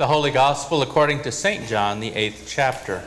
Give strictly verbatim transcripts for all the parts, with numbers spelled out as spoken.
The Holy Gospel according to Saint John, the eighth chapter.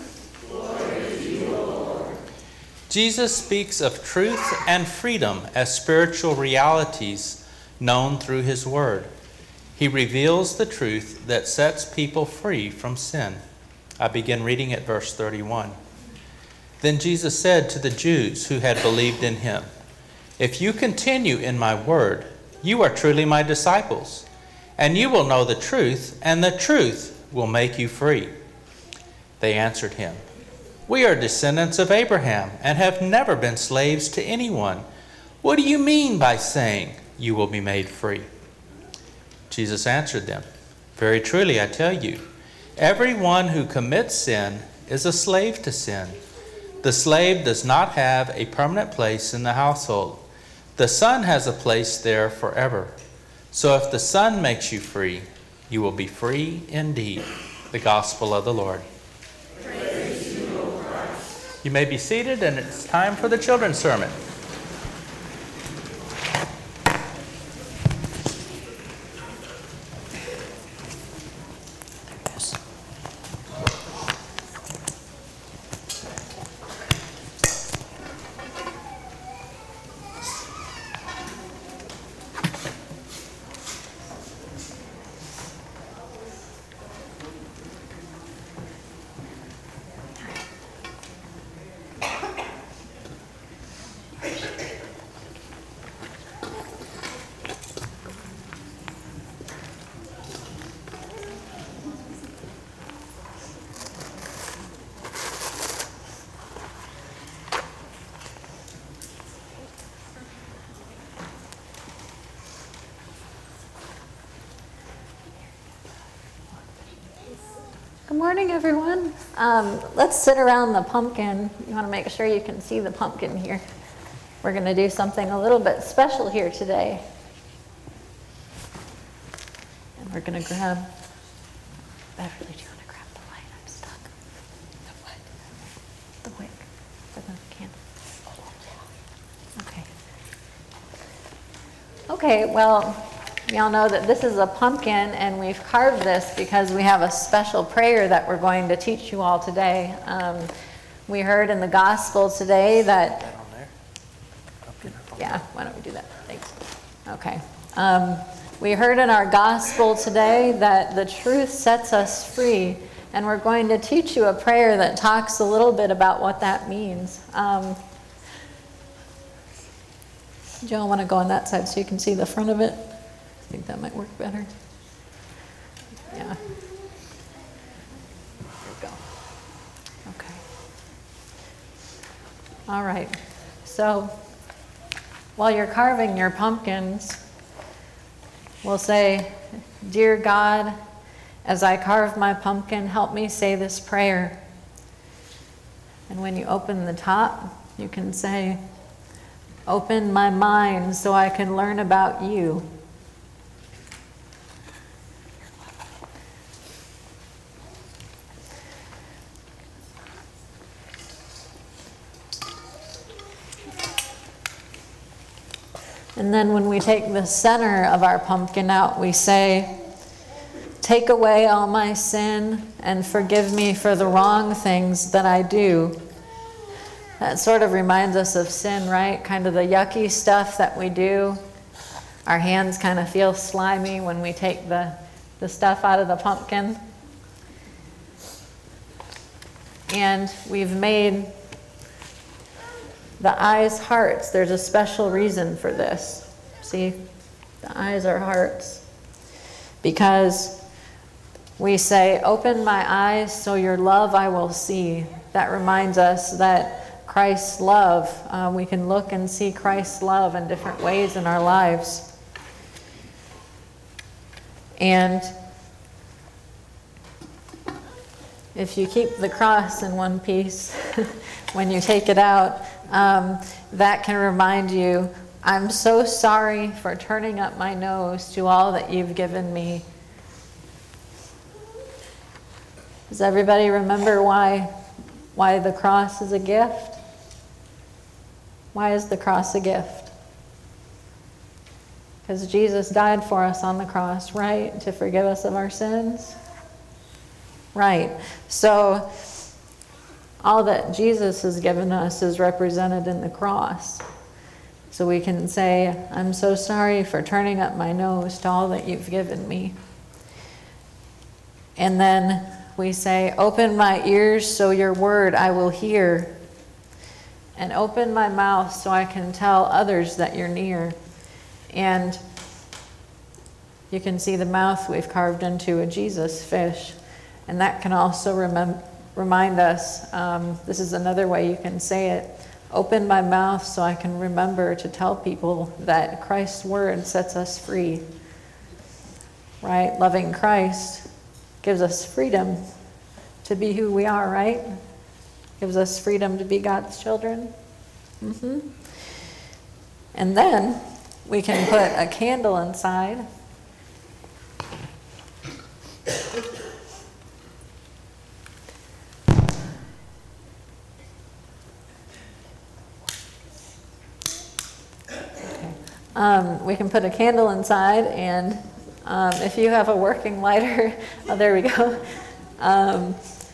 Jesus speaks of truth and freedom as spiritual realities known through his word. He reveals the truth that sets people free from sin. I begin reading at verse thirty-one. Then Jesus said to the Jews who had believed in him, "If you continue in my word, you are truly my disciples, and you will know the truth, and the truth will make you free." They answered him, "We are descendants of Abraham and have never been slaves to anyone. What do you mean by saying you will be made free?" Jesus answered them, "Very truly I tell you, everyone who commits sin is a slave to sin. The slave does not have a permanent place in the household. The Son has a place there forever. So if the Son makes you free, you will be free indeed." The Gospel of the Lord. Praise to you, O Christ. You may be seated, and it's time for the children's sermon. Good morning, everyone. Um, let's sit around the pumpkin. You want to make sure you can see the pumpkin here. We're going to do something a little bit special here today. And we're going to grab, Beverly, do you want to grab the light? I'm stuck. The what? The wick for the candle. Okay. Okay, well, we all know that this is a pumpkin, and we've carved this because we have a special prayer that we're going to teach you all today. Um, we heard in the gospel today that, yeah, why don't we do that? Thanks. Okay. Um, we heard in our gospel today that the truth sets us free, and we're going to teach you a prayer that talks a little bit about what that means. Um, Joe, I want to go on that side so you can see the front of it. I think that might work better. Yeah. There we go. Okay. All right. So while you're carving your pumpkins, we'll say, "Dear God, as I carve my pumpkin, help me say this prayer." And when you open the top, you can say, "Open my mind so I can learn about you." And then when we take the center of our pumpkin out, we say, "Take away all my sin and forgive me for the wrong things that I do." That sort of reminds us of sin, right? Kind of the yucky stuff that we do. Our hands kind of feel slimy when we take the, the stuff out of the pumpkin. And we've made the eyes hearts. There's a special reason for this. See, the eyes are hearts. Because we say, "Open my eyes so your love I will see." That reminds us that Christ's love, uh, we can look and see Christ's love in different ways in our lives. And if you keep the cross in one piece, when you take it out, um, that can remind you, "I'm so sorry for turning up my nose to all that you've given me." Does everybody remember why, why the cross is a gift? Why is the cross a gift? Because Jesus died for us on the cross, right? To forgive us of our sins. Right. So all that Jesus has given us is represented in the cross. So we can say, I'm so sorry for turning up my nose to all that you've given me. And then we say, open my ears so your word I will hear. And open my mouth so I can tell others that you're near. And you can see the mouth we've carved into a Jesus fish. And that can also remem- remind us, um, this is another way you can say it, open my mouth so I can remember to tell people that Christ's word sets us free. Right? Loving Christ gives us freedom to be who we are, right? Gives us freedom to be God's children. Mm-hmm. And then we can put a candle inside. Um, we can put a candle inside, and um, if you have a working lighter, oh, there we go. Um,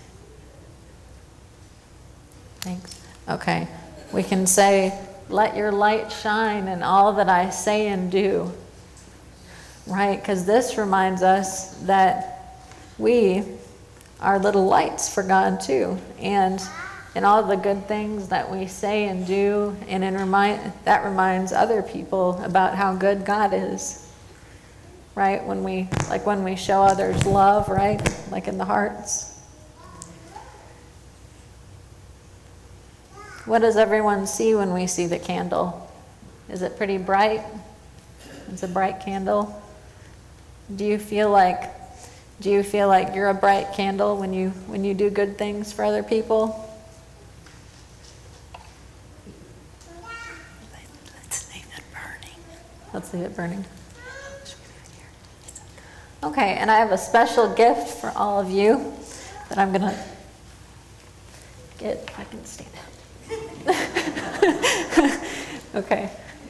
thanks. Okay. We can say, let your light shine in all that I say and do. Right? Because this reminds us that we are little lights for God too. And in all the good things that we say and do, and in remind, that reminds other people about how good God is. Right? When we, like when we show others love, right? Like in the hearts. What does everyone see when we see the candle? Is it pretty bright? It's a bright candle. Do you feel like, do you feel like you're a bright candle when you when you do good things for other people? Let's leave it burning. Let's leave it burning. Okay, and I have a special gift for all of you that I'm gonna get, if I can stand up. Okay.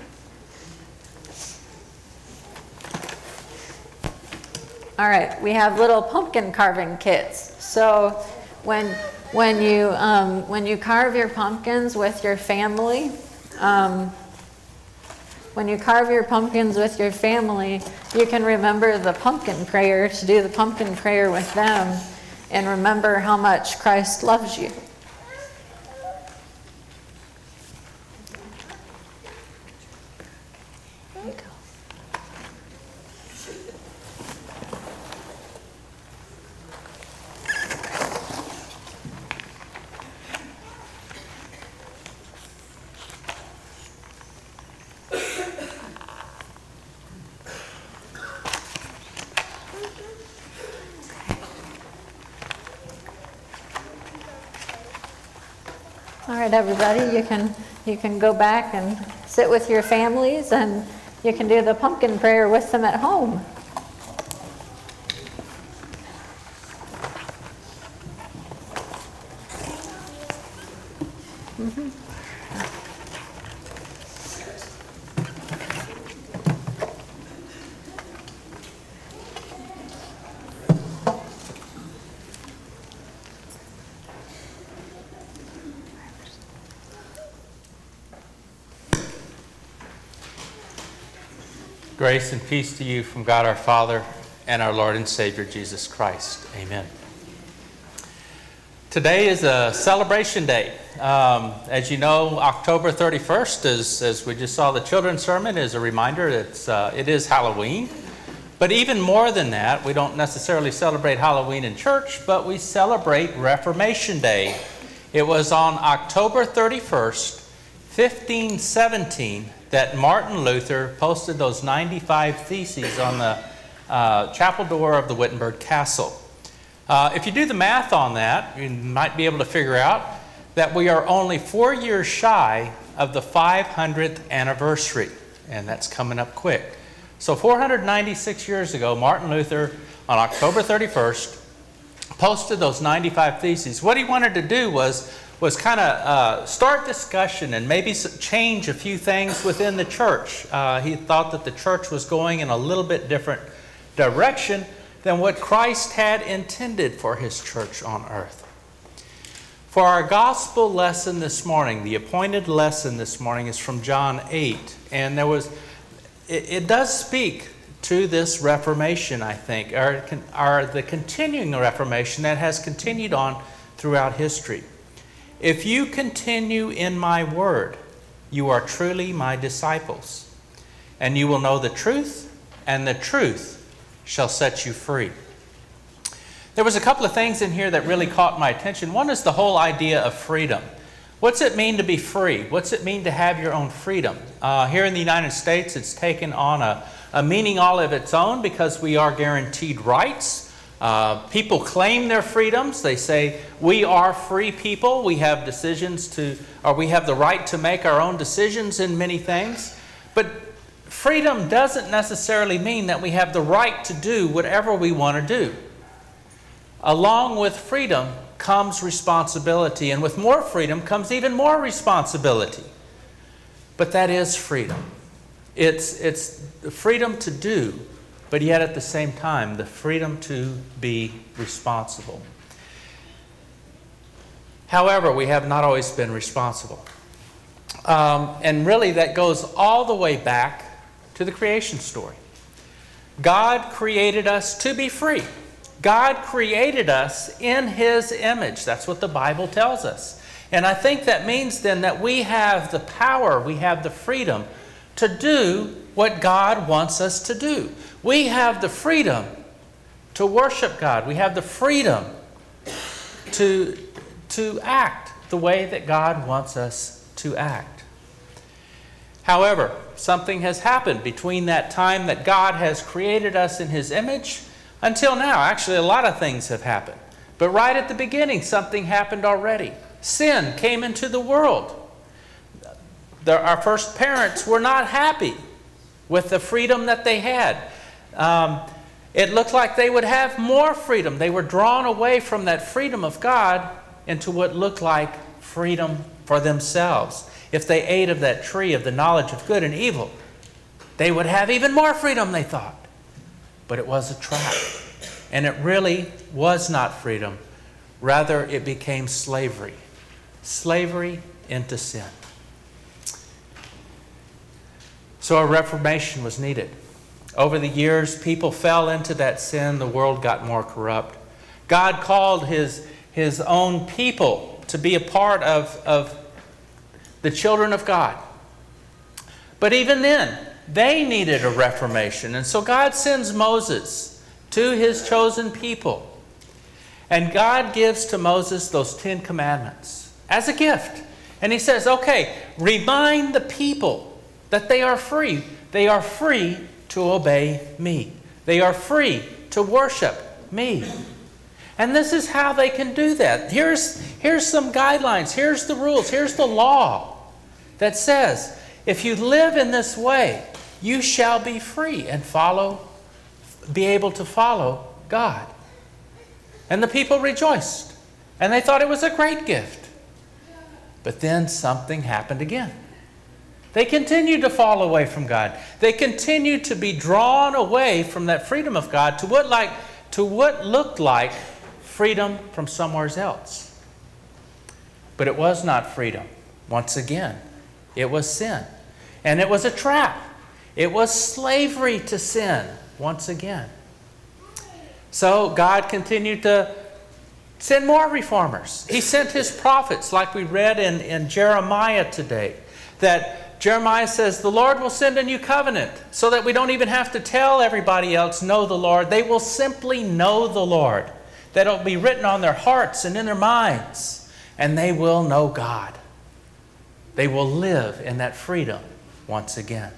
All right, we have little pumpkin carving kits. So when when you um, when you carve your pumpkins with your family, um, when you carve your pumpkins with your family, you can remember the pumpkin prayer to do the pumpkin prayer with them, and remember how much Christ loves you. All right, everybody, you can you can go back and sit with your families, and you can do the pumpkin prayer with them at home. Mm-hmm. Grace and peace to you from God our Father and our Lord and Savior Jesus Christ. Amen. Today is a celebration day. Um, as you know, October thirty-first, is, as we just saw the children's sermon, is a reminder that it's, uh, it is Halloween. But even more than that, we don't necessarily celebrate Halloween in church, but we celebrate Reformation Day. It was on October thirty-first, fifteen seventeen, that Martin Luther posted those ninety-five theses on the uh, chapel door of the Wittenberg Castle. Uh, if you do the math on that, you might be able to figure out that we are only four years shy of the five hundredth anniversary, and that's coming up quick. So four hundred ninety-six years ago, Martin Luther, on October thirty-first, posted those ninety-five theses. What he wanted to do was was kind of uh, start discussion and maybe change a few things within the church. Uh, he thought that the church was going in a little bit different direction than what Christ had intended for his church on earth. For our gospel lesson this morning, the appointed lesson this morning is from John eight. And there was, it, it does speak to this Reformation, I think, or, or the continuing Reformation that has continued on throughout history. If you continue in my word, you are truly my disciples, and you will know the truth, and the truth shall set you free. There was a couple of things in here that really caught my attention. One is the whole idea of freedom. What's it mean to be free? What's it mean to have your own freedom? Uh, here in the United States, it's taken on a, a meaning all of its own because we are guaranteed rights. Uh, people claim their freedoms. They say, we are free people. We have decisions to, or we have the right to make our own decisions in many things. But freedom doesn't necessarily mean that we have the right to do whatever we want to do. Along with freedom comes responsibility, and with more freedom comes even more responsibility. But that is freedom. It's, it's the freedom to do, but yet at the same time, the freedom to be responsible. However, we have not always been responsible. Um, and really that goes all the way back to the creation story. God created us to be free. God created us in His image. That's what the Bible tells us. And I think that means then that we have the power, we have the freedom to do what God wants us to do. We have the freedom to worship God. We have the freedom to, to act the way that God wants us to act. However, something has happened between that time that God has created us in His image until now. Actually, a lot of things have happened. But right at the beginning, something happened already. Sin came into the world. The, our first parents were not happy with the freedom that they had. Um, it looked like they would have more freedom. They were drawn away from that freedom of God into what looked like freedom for themselves. If they ate of that tree of the knowledge of good and evil, they would have even more freedom, they thought. But it was a trap. And it really was not freedom. Rather, it became slavery. Slavery into sin. So a reformation was needed. Over the years, people fell into that sin. The world got more corrupt. God called His, his own people to be a part of, of the children of God. But even then, they needed a reformation. And so God sends Moses to His chosen people. And God gives to Moses those Ten Commandments as a gift. And He says, okay, remind the people that they are free. They are free to obey me. They are free to worship me. And this is how they can do that. Here's, here's some guidelines. Here's the rules. Here's the law that says, if you live in this way, you shall be free and follow, be able to follow God. And the people rejoiced. And they thought it was a great gift. But then something happened again. They continued to fall away from God. They continued to be drawn away from that freedom of God to what like to what looked like freedom from somewhere else. But it was not freedom. Once again, it was sin. And it was a trap. It was slavery to sin once again. So God continued to send more reformers. He sent His prophets, like we read in, in Jeremiah today, that Jeremiah says, the Lord will send a new covenant so that we don't even have to tell everybody else, know the Lord. They will simply know the Lord. That it'll be written on their hearts and in their minds. And they will know God. They will live in that freedom once again.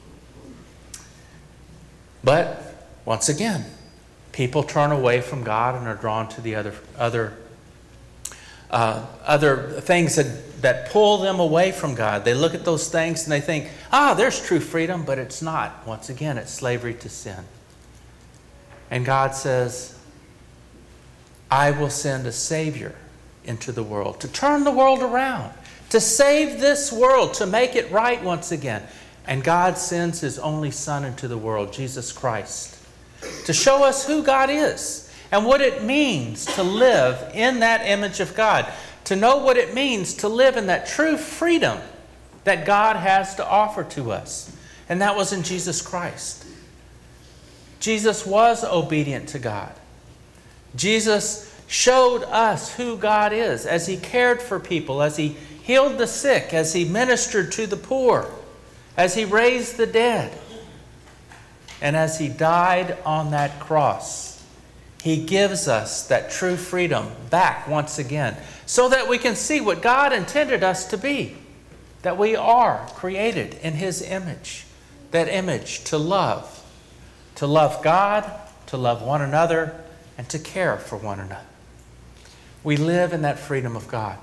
But, once again, people turn away from God and are drawn to the other other Uh, other things that, that pull them away from God. They look at those things and they think, ah, there's true freedom, but it's not. Once again, it's slavery to sin. And God says, I will send a Savior into the world, to turn the world around, to save this world, to make it right once again. And God sends His only Son into the world, Jesus Christ, to show us who God is and what it means to live in that image of God, to know what it means to live in that true freedom that God has to offer to us. And that was in Jesus Christ. Jesus was obedient to God. Jesus showed us who God is as He cared for people, as He healed the sick, as He ministered to the poor, as He raised the dead, and as He died on that cross. He gives us that true freedom back once again so that we can see what God intended us to be, that we are created in His image, that image to love, to love God, to love one another, and to care for one another. We live in that freedom of God.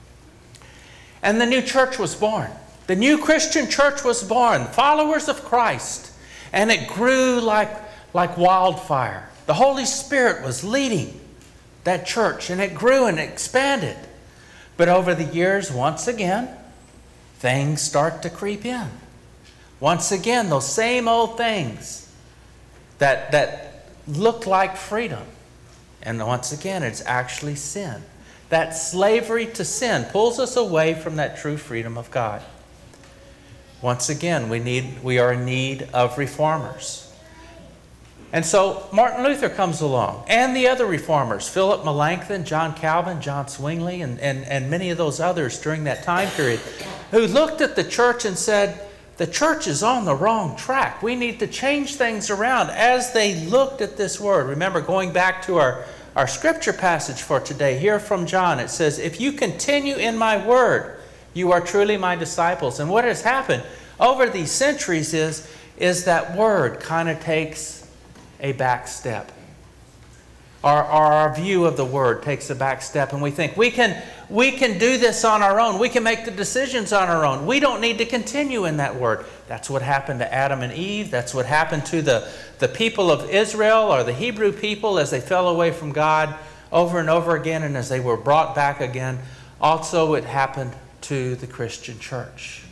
And the new church was born. The new Christian church was born, followers of Christ, and it grew like, like wildfire. The Holy Spirit was leading that church, and it grew and expanded. But over the years, once again, things start to creep in. Once again, those same old things that, that look like freedom. And once again, it's actually sin. That slavery to sin pulls us away from that true freedom of God. Once again, we need we are in need of reformers. And so Martin Luther comes along, and the other reformers, Philip Melanchthon, John Calvin, John Zwingli, and, and, and many of those others during that time period, who looked at the church and said, the church is on the wrong track. We need to change things around. As they looked at this word, remember going back to our, our scripture passage for today, here from John, it says, if you continue in my word, you are truly my disciples. And what has happened over these centuries is, is that word kind of takes a back step. Our, our view of the word takes a back step, and we think we can, we can do this on our own. We can make the decisions on our own. We don't need to continue in that word. That's what happened to Adam and Eve. That's what happened to the, the people of Israel, or the Hebrew people, as they fell away from God over and over again, and as they were brought back again. Also, it happened to the Christian church.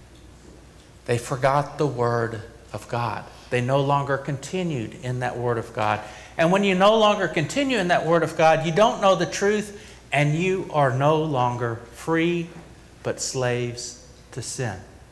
They forgot the word of God. They no longer continued in that word of God. And when you no longer continue in that word of God, you don't know the truth, and you are no longer free, but slaves to sin.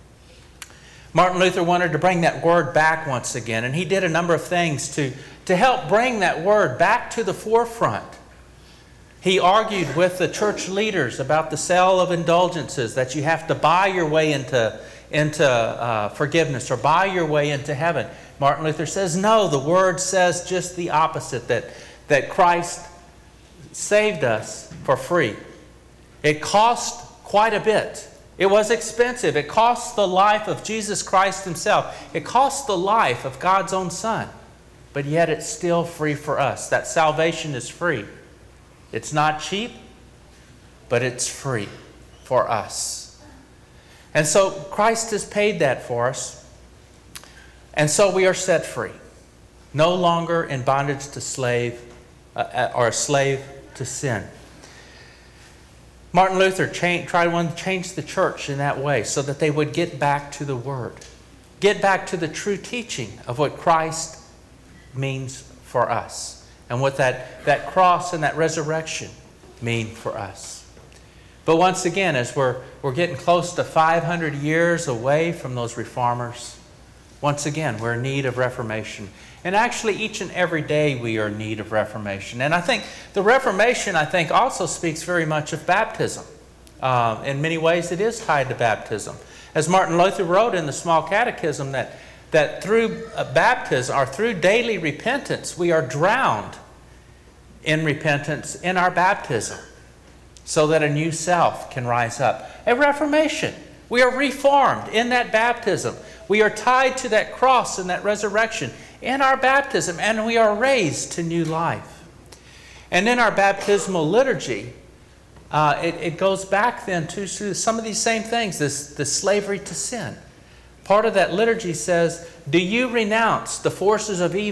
Martin Luther wanted to bring that word back once again, and he did a number of things to, to help bring that word back to the forefront. He argued with the church leaders about the sale of indulgences, that you have to buy your way into, into uh, forgiveness or buy your way into heaven. Martin Luther says, no, the word says just the opposite, that, that Christ saved us for free. It cost quite a bit. It was expensive. It cost the life of Jesus Christ Himself. It cost the life of God's own Son. But yet it's still free for us. That salvation is free. It's not cheap, but it's free for us. And so Christ has paid that for us. And so we are set free, no longer in bondage to slave uh, or a slave to sin. Martin Luther changed, tried to change the church in that way so that they would get back to the Word, get back to the true teaching of what Christ means for us and what that, that cross and that resurrection mean for us. But once again, as we're, we're getting close to five hundred years away from those reformers, once again, we're in need of reformation. And actually, each and every day we are in need of reformation. And I think the Reformation, I think, also speaks very much of baptism. Uh, in many ways, it is tied to baptism. As Martin Luther wrote in the Small Catechism, that, that through baptism, or through daily repentance, we are drowned in repentance in our baptism, so that a new self can rise up. A reformation. We are reformed in that baptism. We are tied to that cross and that resurrection in our baptism, and we are raised to new life. And in our baptismal liturgy, uh, it, it goes back then to, to some of these same things, this, this slavery to sin. Part of that liturgy says, do you renounce the forces of evil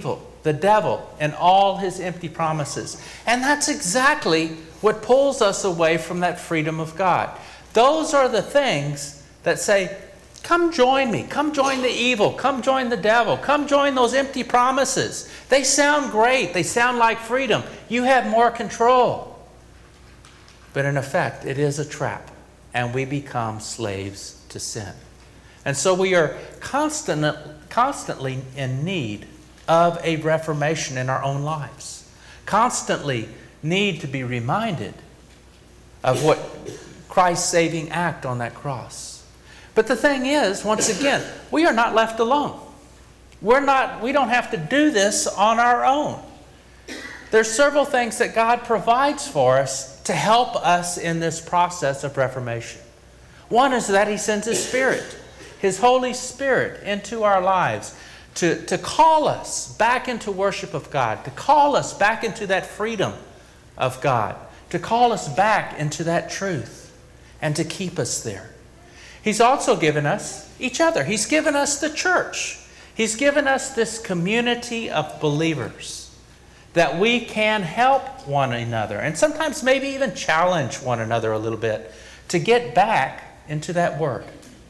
the devil, and all his empty promises. And that's exactly what pulls us away from that freedom of God. Those are the things that say, come join me, come join the evil, come join the devil, come join those empty promises. They sound great, they sound like freedom. You have more control. But in effect, it is a trap, and we become slaves to sin. And so we are constant, constantly in need of a reformation in our own lives. Constantly need to be reminded of what Christ's saving act on that cross. But the thing is, once again, we are not left alone. We're not, we don't have to do this on our own. There's several things that God provides for us to help us in this process of reformation. One is that He sends His Spirit, His Holy Spirit, into our lives to, to call us back into worship of God, to call us back into that freedom of God, to call us back into that truth, and to keep us there. He's also given us each other. He's given us the church. He's given us this community of believers that we can help one another, and sometimes maybe even challenge one another a little bit to get back into that Word.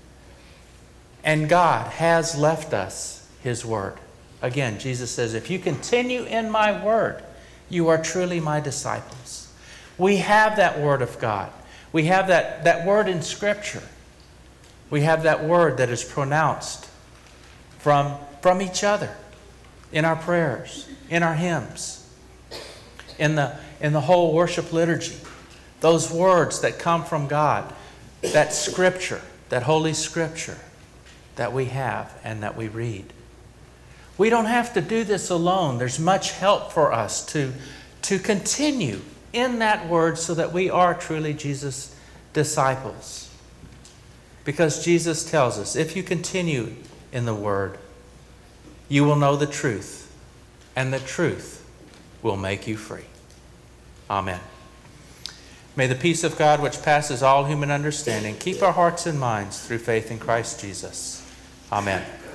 And God has left us His Word. Again, Jesus says, if you continue in my Word, you are truly my disciples. We have that Word of God. We have that, that Word in Scripture. We have that Word that is pronounced from, from each other in our prayers, in our hymns, in the, in the whole worship liturgy. Those words that come from God, that Scripture, that Holy Scripture that we have and that we read. We don't have to do this alone. There's much help for us to, to continue in that Word so that we are truly Jesus' disciples. Because Jesus tells us, if you continue in the Word, you will know the truth, and the truth will make you free. Amen. May the peace of God, which passes all human understanding, keep our hearts and minds through faith in Christ Jesus. Amen.